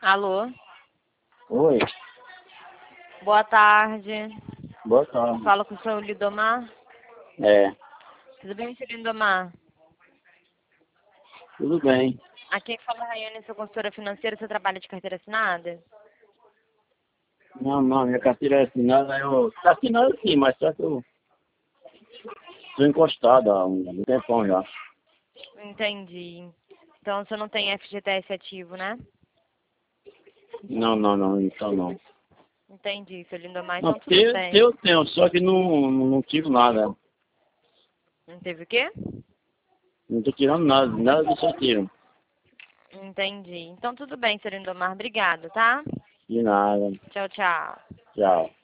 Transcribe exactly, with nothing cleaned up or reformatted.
Alô? Oi, Boa tarde. boa tarde. Falo com o seu Lindomar. É, Tudo bem, seu Lindomar? tudo bem. Aqui que fala a Rayane, sou consultora financeira. Você trabalha de carteira assinada? Não, não, minha carteira é assinada, eu... Tá assinada sim, mas só que eu tô encostado há um tempão já. Entendi. Então você não tem F G T S ativo, né? Não, não, não, então não. Entendi, seu Lindomar. Não, Então tudo ter, ter bem. eu tenho, só que não, não, não tiro nada. Não teve o quê? Não tô tirando nada, nada disso eu tiro. Entendi. Então tudo bem, seu Lindomar. Obrigado, tá? De nada. Tchau, tchau. Tchau.